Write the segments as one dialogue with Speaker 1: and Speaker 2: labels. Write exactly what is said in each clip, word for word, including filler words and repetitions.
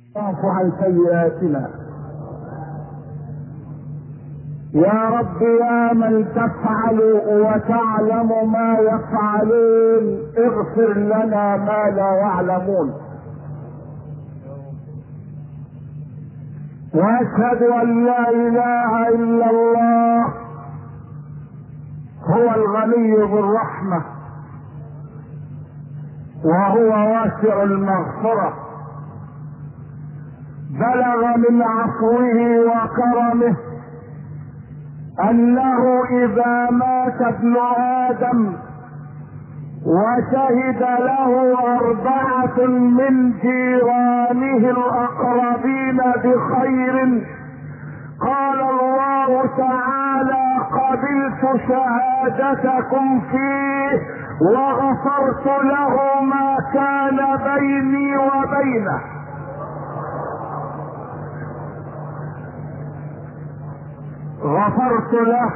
Speaker 1: واعف عن سيئاتنا يا رب، يا من تفعل وتعلم ما يفعلون، اغفر لنا ما لا يعلمون. واشهد ان لا اله الا الله هو الغني بالرحمه وهو واسع المغفره، بلغ من عفوه وكرمه انه اذا مات ابن ادم وشهد له اربعة من جيرانه الاقربين بخير، قال الله تعالى قبلت شهادتكم فيه وغفرت له ما كان بيني وبينه. غفرت له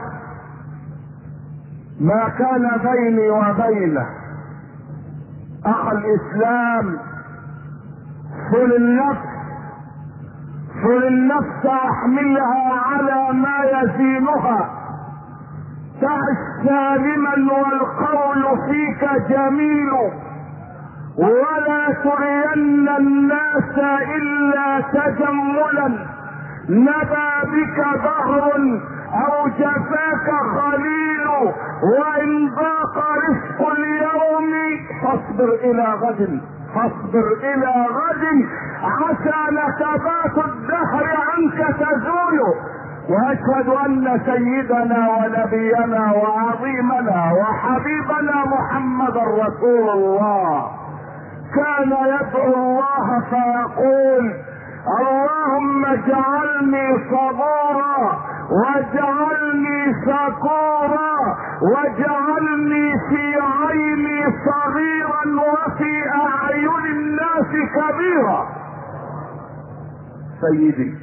Speaker 1: ما كان بيني وبينه. اخ الاسلام، صل النفس صل النفس احملها على ما يزينها، تعش سالما والقول فيك جميل، ولا ترين الناس الا تجملا، نبى بك ظهر او جفاك خليل، وان ضاق رزق اليوم فاصبر الى غد فاصبر الى غد، عسى نكبات الدهر عنك تزول. واشهد ان سيدنا ونبينا وعظيمنا وحبيبنا محمد رسول الله كان يدعو الله فيقول اللهم اجعلني صبورا واجعلني شكورا واجعلني في عيني صغيرا وفي اعين الناس كبيرا. سيدي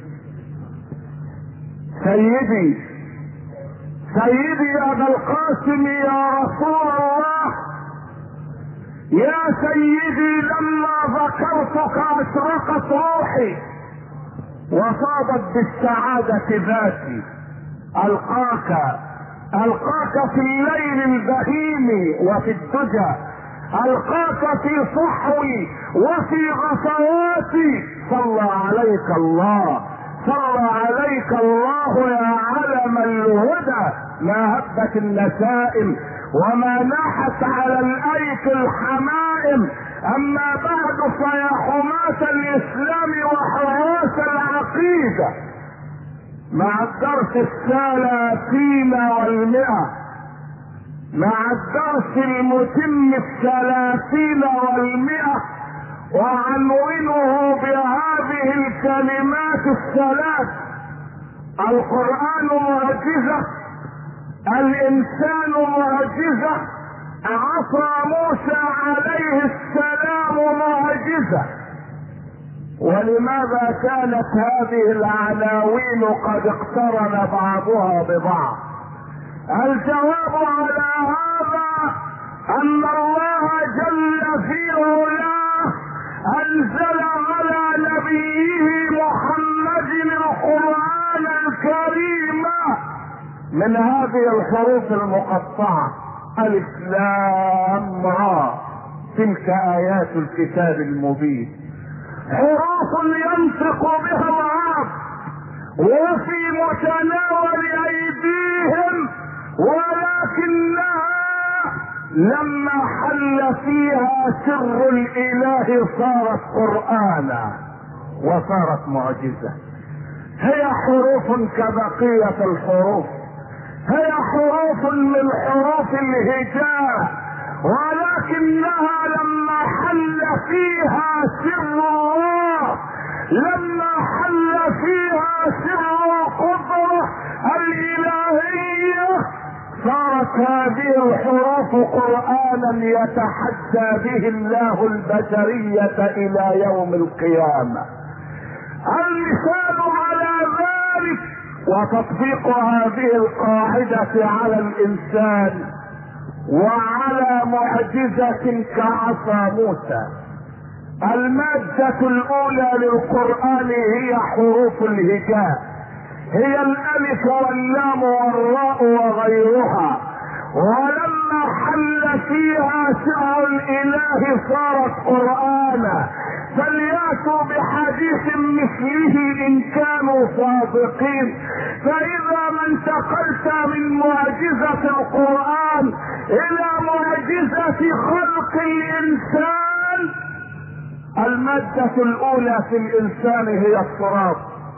Speaker 1: سيدي سيدي يا ابا القاسم يا رسول الله، يا سيدي لما ذكرتك اشرقت روحي وصابت بالسعادة ذاتي. القاك القاك في الليل البهيم وفي الدجى، القاك في صحوي وفي غفواتي. صلى عليك الله صلى عليك الله يا علم الهدى، ما هبت النسائم وما ناحت على الايك الحمائم. اما بعد فيا حماة الاسلام وحراس العقيدة، مع الدرس الثلاثين والمئة، مع الدرس المتم الثلاثين والمئة، وعنونه بهذه الكلمات الثلاث: القرآن معجزة، الانسان معجزة، عصا موسى عليه السلام معجزة. ولماذا كانت هذه العناوين قد اقترن بعضها ببعض؟ الجواب على هذا ان الله جل في علاه انزل على نبيه محمد القرآن الكريم من هذه الحروف المقطعة: الف لام را، تلك ايات الكتاب المبين. حروف ينطق بها العرب وفي متناول ايديهم، ولكنها لما حل فيها سر الاله صارت قرآنا وصارت معجزة. هي حروف كبقية الحروف، هي حروف من حروف الهجاء، ولكنها لما حل فيها سر الله، لما حل فيها سر القدرة الإلهية، صارت هذه الحروف قرآنا يتحدى به الله البشرية إلى يوم القيامة. المثال على ذلك وتطبيق هذه القاعدة على الإنسان وعلى معجزة كعصا موسى. المادة الأولى للقرآن هي حروف الهجاء، هي الألف واللام والراء وغيرها، ولما حل فيها سر الإله صارت قرآنا، فليأتوا بحديث مثله إن كانوا صادقين. فإذا ما انتقلت من معجزة القرآن إلى معجزة خلق الإنسان، المادة الأولى في الإنسان هي التراب.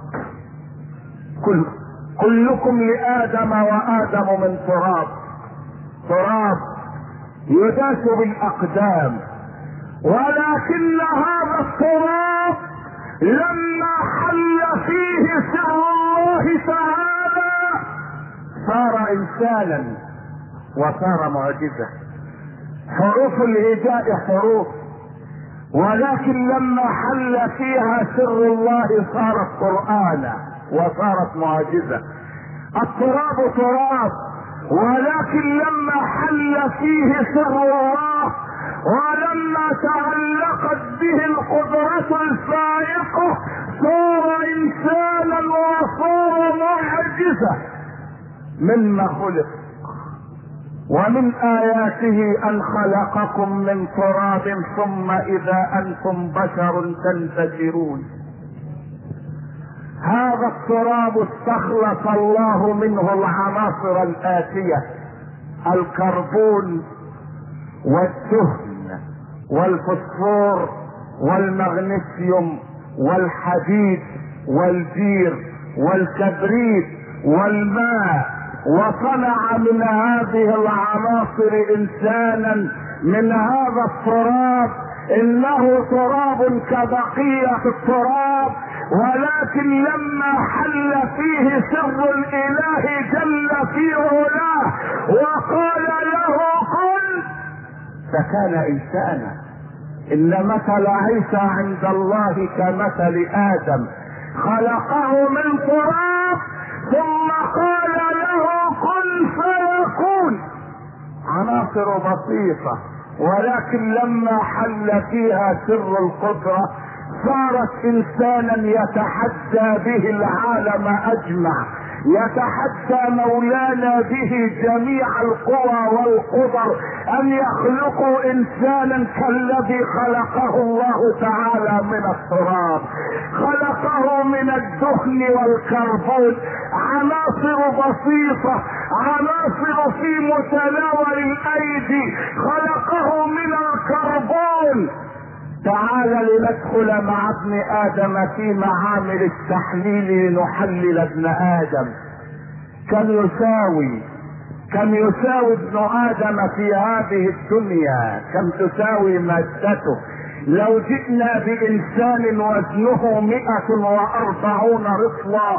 Speaker 1: كل كلكم لآدم وآدم من تراب، تراب يداس بالأقدام، ولكن هذا التراب لما حل فيه سر الله تعالى صار إنسانا وصار معجزة. حروف الهجاء حروف، ولكن لما حل فيها سر الله صارت قرآنا وصارت معجزة. التراب تراب، ولكن لما حل فيه سر الله ولما تعلقت به القدرة الفائقة صار إنسانا وصار معجزة. مما خلق ومن آياته أن خلقكم من تراب ثم إذا أنتم بشر تنتشرون. هذا التراب استخلص الله منه العناصر الآتية: الكربون والدهن والفوسفور والمغنيسيوم والحديد والجير والكبريت والماء، وصنع من هذه العناصر انسانا من هذا التراب. انه تراب كبقية التراب، ولكن لما حل فيه سر الاله جل في علاه وقال له كن فكان انسانا. ان مثل عيسى عند الله كمثل ادم، خلقه من تراب ثم قال له كن فيكون. عناصر بسيطة، ولكن لما حل فيها سر القدرة صارت انسانا يتحدى به العالم اجمع، يتحدى مولانا به جميع القوى والقدر ان يخلقوا انسانا كالذي خلقه الله تعالى من التراب. خلقه من الدهن والكربون، عناصر بسيطة، عناصر في متناول الايدي. خلقه من الكربون. تعال لندخل مع ابن ادم في معامل التحليل لنحلل ابن ادم. كم يساوي كم يساوي ابن ادم في هذه الدنيا؟ كم تساوي مادته؟ لو جئنا بانسان وزنه مئة واربعون رطلا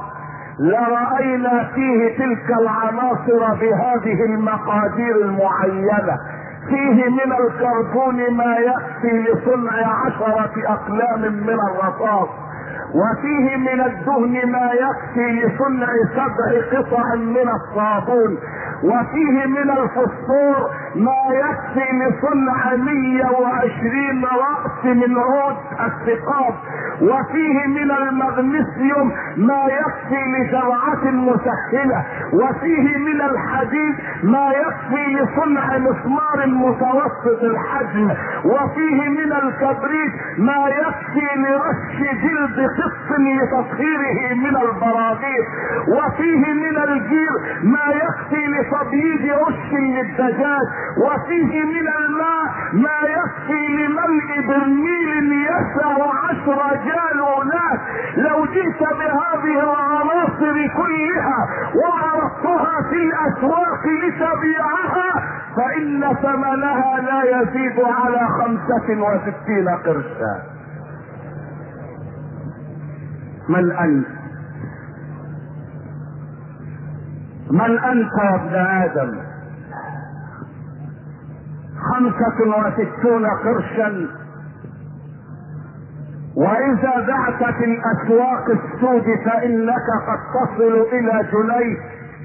Speaker 1: لرأينا فيه تلك العناصر بهذه المقادير المعينة. فيه من الكربون ما يكفي لصنع عشرة اقلام من الرصاص، وفيه من الدهن ما يكفي لصنع سبع قطع من الصابون، وفيه من الفوسفور ما يكفي لصنع مية وعشرين رأس من عود الثقاب، وفيه من المغنيسيوم ما يكفي لزرعة مسهلة، وفيه من الحديد ما يكفي لصنع مسمار متوسط الحجم، وفيه من الكبريت ما يكفي لرش جلد قط لتطهيره من البراغيث، وفيه من الجير ما يكفي لتبييض عش للدجاج، وفيه من الماء ما يكفي لملء برميل يسع عشر جالونات. لو جئت بهذه العناصر كلها وعرضتها في الاسواق لتبيعها فان ثمنها لا يزيد على خمسة وستين قرشا. من انت من انت يا ابن ادم؟ خمسة وستون قرشا، واذا بعت في الاسواق السود فانك قد تصل الى جنيه.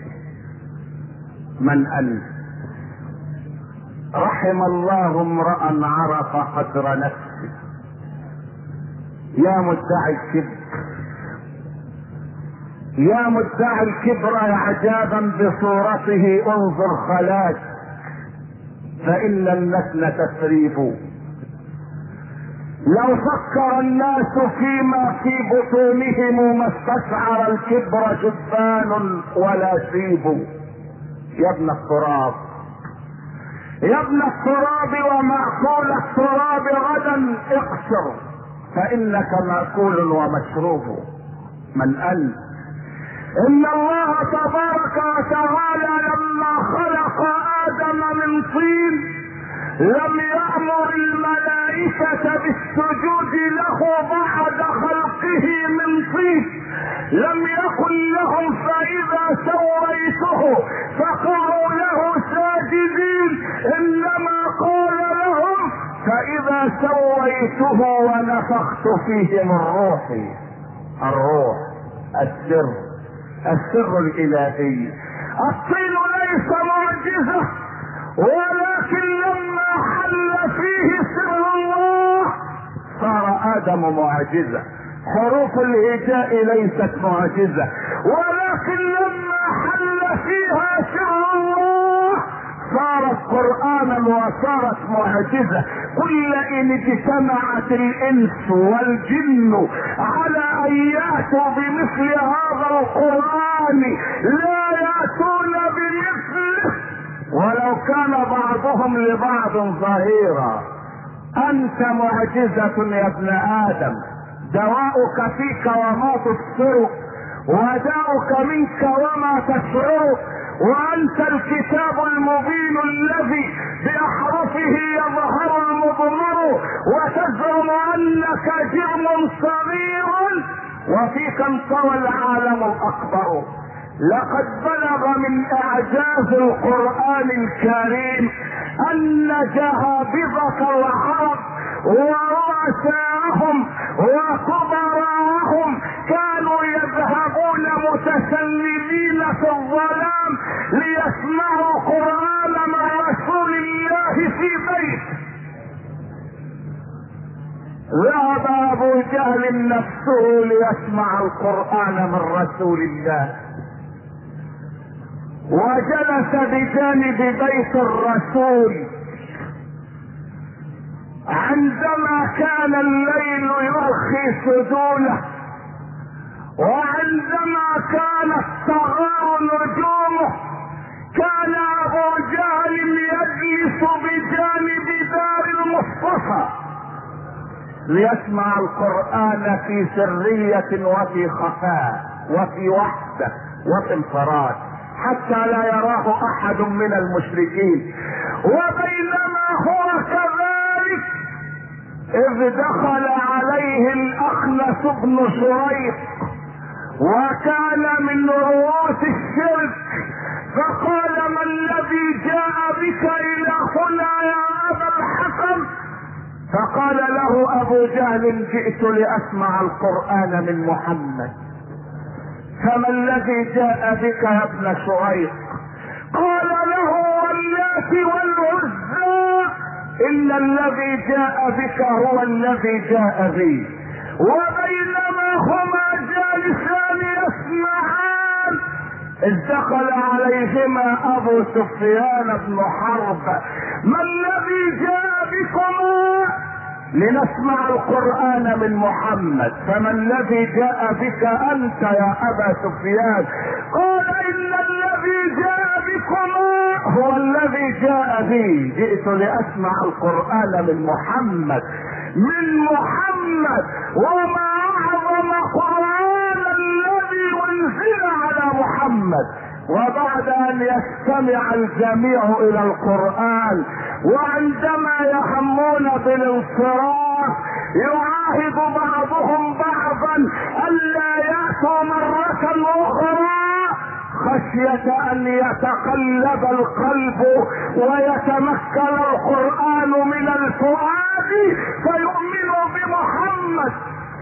Speaker 1: من انت؟ رحم الله امرأ عرف قدر نفسه. يا مدعي الكبر، يا مدعي الكبر عجابا بصورته انظر خلاك، فإن النسل تسريب. لو فكر الناس فيما في بطونهم ما استشعر الكبر جبان ولا شيب. يا ابن التراب، يا ابن التراب ومأكول التراب غدا اقصر، فإنك مأكول ومشروب. من أنت؟ إن الله تبارك وتعالى لما خلق آدم من طين لم يأمر الملائكة بالسجود له بعد خلقه من طين، لم يقل لهم فإذا سويته فقعوا له ساجدين، إنما قال لهم فإذا سويته ونفخت فيه من روحي. الروح، السر، السر الإلهي. الطين ليس معجزة، ولكن لما حل فيه سر الله صار آدم معجزة. حروف الهجاء ليست معجزة، ولكن لما حل فيها سر الله صارت قرآنا وصارت معجزة. قل إن اجتمعت الإنس والجن على أن يأتوا بمثل هذا القرآن لا يأتون بمثله ولو كان بعضهم لبعض ظهيرا. أنت معجزة يا ابن آدم، دواؤك فيك وما تبصر، وداؤك منك وما تشعر، وأنت الكتاب المبين الذي بأحرفه يظهر المضمر، وتزعم أنك جرم صغير وفيك انطوى العالم الأكبر. لقد بلغ من اعجاز القرآن الكريم ان جهابذة العرب ورؤساءهم وكبراءهم كانوا يذهبون متسللين في الظلام ليسمعوا قرآن مع رسول الله في بيت. ذهب ابو جهل نفسه ليسمع القرآن من رسول الله، وجلس بجانب بيت الرسول عندما كان الليل يرخي سدوله، وعندما كانت تغار نجومه كان ابو جهل يجلس بجانب دار المصطفى ليسمع القرآن في سرية وفي خفاء وفي وحدة وفي انفراد حتى لا يراه احد من المشركين. وبينما هو كذلك اذ دخل عليه الاخنس بن شريق وكان من رؤوس الشرك، فقال: ما الذي جاء بك الى هنا يا ابا الحكم؟ فقال له ابو جهل: جئت لاسمع القرآن من محمد. فما الذي جاء بك يا ابن شريق؟ قال له: واللات والعزى، إن الذي جاء بك هو الذي جاء بي. وبينما هما جالسان يسمعان إذ دخل عليهما أبو سفيان بن حرب: ما الذي جاء بكما؟ لنسمع القرآن من محمد. فما الذي جاء بك أنت يا أبا سفيان؟ قال: إن الذي جاء بكما هو الذي جاء بي، جئت لأسمع القرآن من محمد. من محمد! وما أعظم قرآن الذي أنزل على محمد. وبعد ان يستمع الجميع الى القرآن وعندما يهمون بالانصراف يعاهد بعضهم بعضا الا يأتوا مرة اخرى خشية ان يتقلب القلب ويتمكن القرآن من الفؤاد فيؤمنوا بمحمد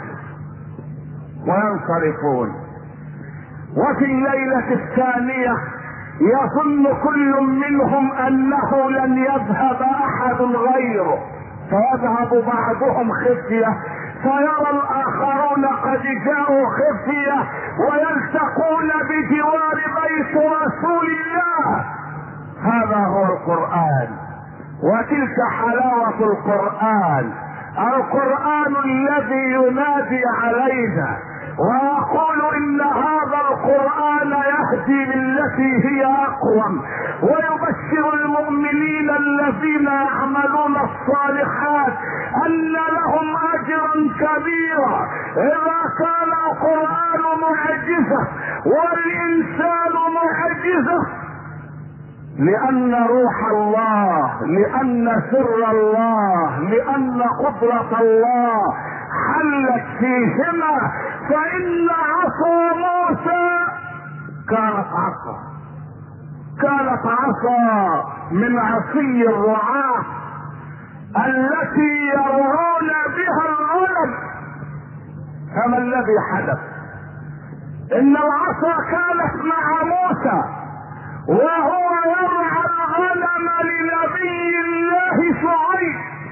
Speaker 1: وينصرفون. وفي الليلة الثانية يظن كل منهم انه لن يذهب احد غيره، فيذهب بعضهم خفية، فيرى الآخرون قد جاءوا خفية ويلتقون بجوار بيت رسول الله. هذا هو القرآن، وتلك حلاوة القرآن. القرآن الذي ينادي علينا ويقول ان هذا القرآن يهدي للتي هي اقوم، ويبشر المؤمنين الذين يعملون الصالحات ان لهم اجرا كبيرا. اذا كان القرآن معجزة والانسان معجزة، لان روح الله، لان سر الله، لان قدرة الله حلت فيهما، فإن عصا موسى كانت عصا كانت عصا من عصي الرعاة التي يرعون بها الغنم. فما الذي حدث؟ إن العصا كانت مع موسى وهو يرعى الغنم لنبي الله شعيب،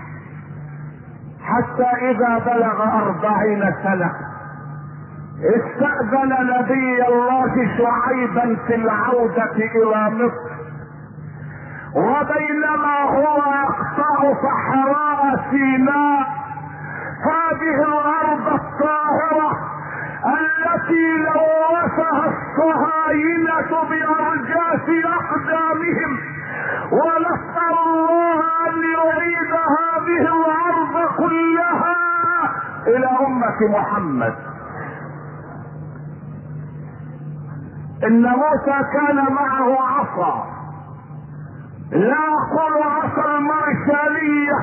Speaker 1: حتى إذا بلغ أربعين سنة استأذن نبي الله شعيبا في العودة إلى مصر، وبينما هو يقطع صحراء سيناء، هذه الأرض الطاهرة التي لوثها الصهاينة بأرجاس أقدامهم، ونسأل الله أن يعيد هذه الأرض كلها إلى أمة محمد. إن موسى كان معه عصا، لا أقول عصا المرشالية،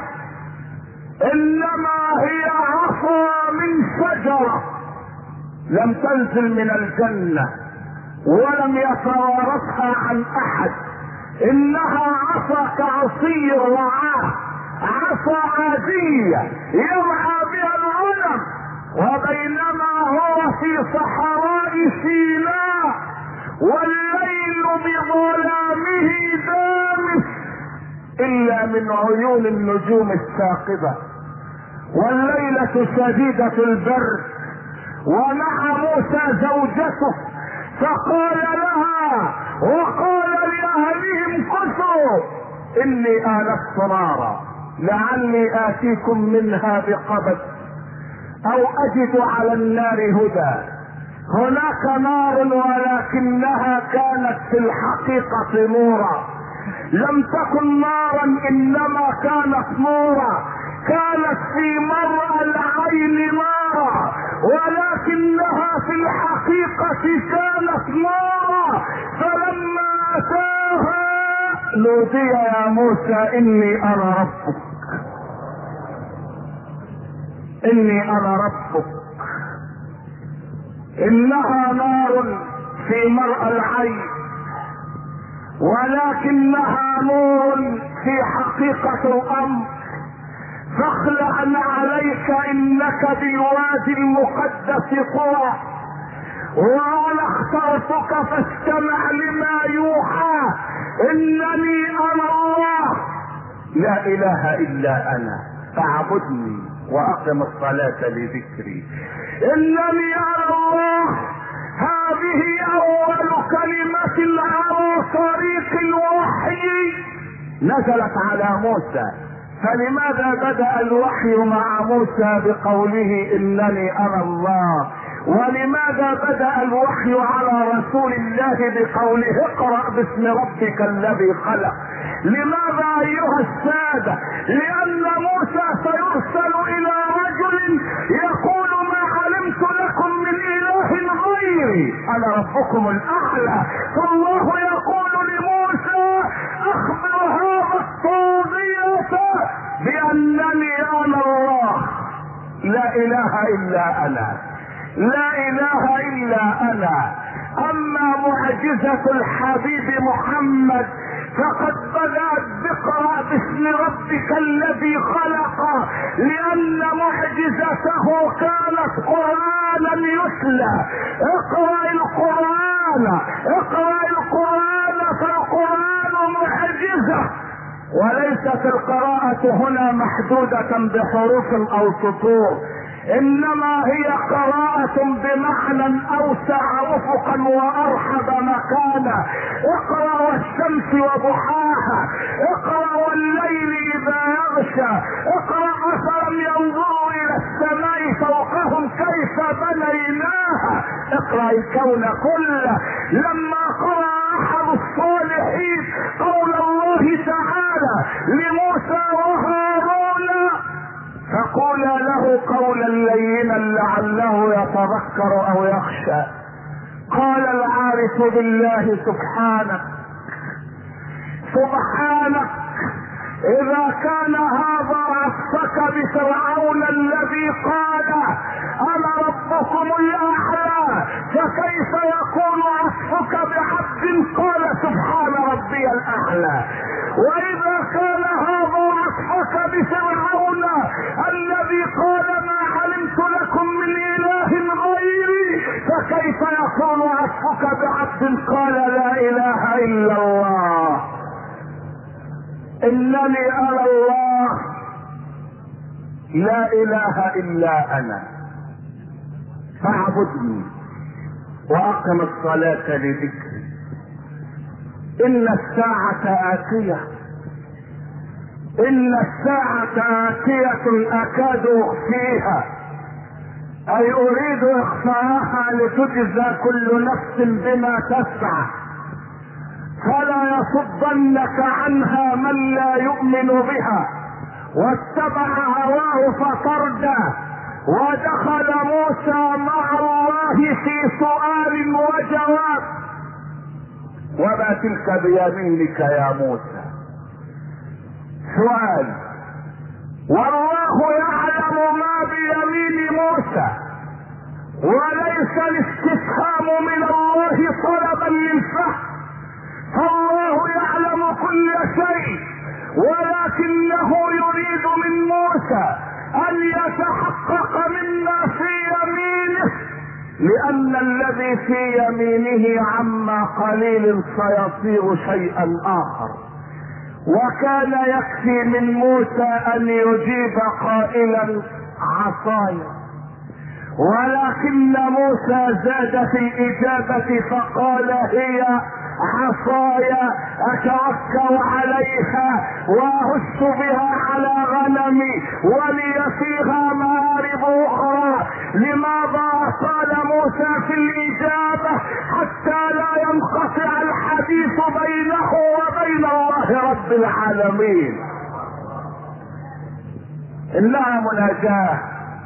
Speaker 1: إنما هي عصا من شجرة لم تنزل من الجنة ولم يتوارثها عن أحد، إنها عصا كعصي الرعاة، عصا عادية يرعى بها الغنم، وبينما هو في صحراء سيناء والليل بظلامه دامس إلا من عيون النجوم الثاقبة، والليلة شديدة البرد، ومع موسى زوجته، فقال لها وقال لأهلهم كثوا إني آنست نارا لعلي آتيكم منها بقبس أو أجد على النار هدى. هناك نار ولكنها كانت في الحقيقة نورا، لم تكن نارا إنما كانت نورا، كانت في مرء العين نارا ولكنها في الحقيقة كانت نارا. فلما أتاها نودي يا موسى إني أنا ربك، إني أنا ربك. إنها نار في مرء العين ولكنها نور في حقيقة الأمر، فاخلع عليك إنك بالوادي المقدس طوى، وأنا اخترتك فاستمع لما يوحى، إنني أنا الله لا إله إلا أنا فاعبدني وأقم الصلاة لذكري. إنني أنا الله، هذه أول كلمة على طريق الوحي نزلت على موسى. فلماذا بدأ الوحي مع موسى بقوله إنني أنا الله؟ ولماذا بدأ الوحي على رسول الله بقوله اقرأ باسم ربك الذي خلق؟ لماذا أيها السادة؟ لأن موسى سيرسل إلى رجل يقول ما علمت لكم من إله غيري، أنا ربكم الأعلى. فالله يقول لموسى أخبر هذا الطاغية بأنني أنا الله لا إله إلا أنا، لا إله إلا أنا. أما معجزة الحبيب محمد فقد بدأت بقرأ باسم ربك الذي خلق، لأن معجزته كانت قرآنا يتلى. اقرأ القرآن، اقرأ القرآن، فالقرآن معجزة. وليست القراءة هنا محدودة بحروف او سطور، انما هي قراءة بمعنى اوسع افقا وارحب مكانا. اقرأ والشمس وضحاها، اقرأ والليل اذا يغشى، اقرأ افلم ينظروا الى السماء فوقهم كيف بنيناها، اقرأ الكون كله. لما قرأ احد الصالحين قول الله تعالى لموسى وهارون فقولا له قولا لينا لعله يتذكر او يخشى، قال العارف بالله سبحانك سبحانك اذا كان هذا عطفك بفرعون الذي قال انا ربكم الاعلى، فكيف يكون عطفك بعبد قال سبحان ربي الاعلى؟ واذا كان هذا عطفك بفرعون الذي قال ما علمت لكم من اله غيري، فكيف يكون عطفك بعبد قال لا اله الا الله؟ انني انا الله لا اله الا انا فاعبدني واقم الصلاة لذكري. ان الساعة اتية، ان الساعة اتية اكاد اخفيها، اي اريد اخفاءها لتجزى كل نفس بما تسعى، فلا يصدنك عنها من لا يؤمن بها واتبع هواه فتردى. ودخل موسى مع الله في سؤال وجواب. وما تلك بيمينك يا موسى؟ سؤال، والله يعلم ما بيمين موسى، وليس الاستفهام من الله طلبا للفهم، فالله يعلم كل شيء، ولكنه يريد من موسى ان يتحقق مما في يمينه، لان الذي في يمينه عما قليل سيصير شيئا اخر. وكان يكفي من موسى ان يجيب قائلا عصاي، ولكن موسى زاد في الاجابة فقال هي عصاي اتوكل عليها واهش بها على غنمي ولي فيها مآرب اخرى. لماذا قال موسى في الاجابة؟ حتى لا ينقطع الحديث بينه وبين الله رب العالمين. انها مناجاة،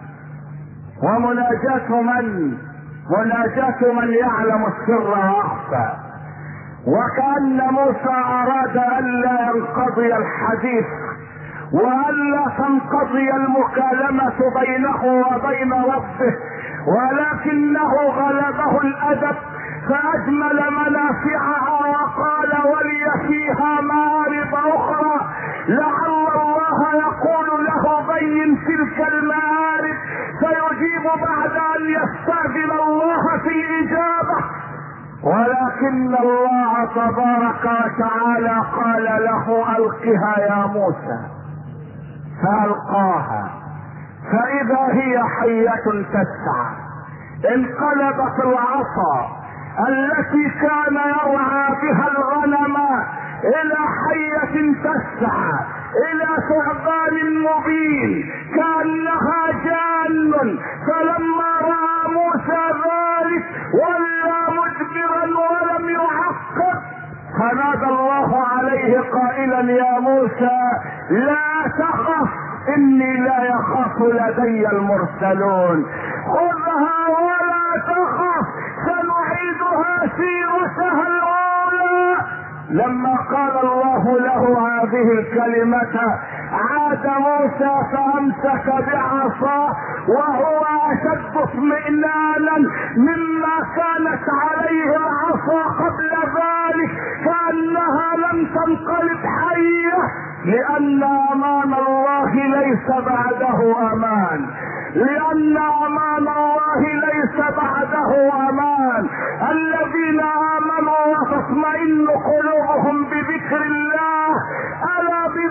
Speaker 1: ومناجاة من؟ مناجاة من يعلم السر واخفى. وكأن موسى اراد الا ينقضي الحديث والا تنقضي المكالمة بينه وبين ربه، ولكنه غلبه الادب فاجمل منافعها وقال ولي فيها مآرب اخرى، لعل الله يقول له بين تلك المآرب، فيجيب بعد ان يستأذن الله في الاجابة. ولكن الله تبارك وتعالى قال له القها يا موسى، فالقاها فاذا هي حية تسعى. انقلبت العصا التي كان يرعى بها الغنم الى حية تسعى، الى ثعبان مبين كأنها جان. فلما رأى موسى ذلك ولى مدبرا ولم يعقب، فنادى الله عليه قائلا يا موسى لا تخف اني لا يخاف لدي المرسلون، خذها ولا تخف سنعيدها سيرتها الاولى. لما قال الله له هذه الكلمة عاد موسى فامسك بعصاه وهو اشد اطمئنانا مما كانت عليه العصا قبل ذلك، كأنها لم تنقلب حية، لان امان الله ليس بعده امان، لان امان الله ليس بعده امان. الذين امنوا وتطمئن قلوبهم بذكر الله، الا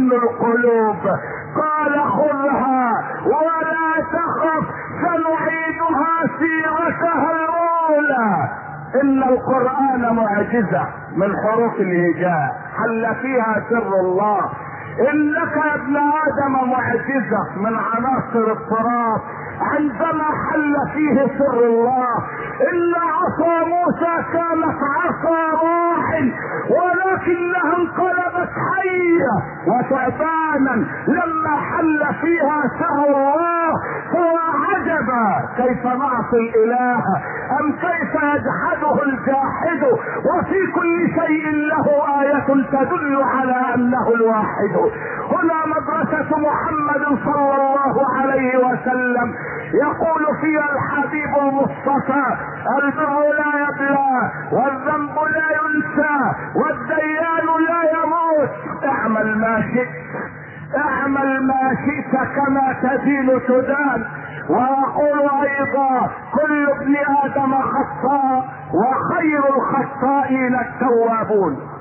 Speaker 1: وزن القلوب. قال خذها ولا تخف سنعيدها سيرتها الاولى. ان القرآن معجزة من حروف الهجاء حل فيها سر الله. انك يا ابن ادم معجزة من عناصر التراب عندما حل فيه سر الله. ان عصا موسى كانت عصا راح ولكنها انقلبت حية وتعبانا لما حل فيها سر الله. فعجبا كيف نعصي الاله ام كيف يجحده الجاحد وفي كل شيء له آية تدل على انه الواحد. هنا مدرسة محمد صلى الله عليه وسلم يقول فيها الحبيب المصطفى: البر لا يبلى والذنب لا ينسى والديان لا يموت. اعمل ما شئت اعمل ما شئت كما تدين تدان. ويقول ايضا: كل ابن ادم خطاء وخير الخطائين التوابون.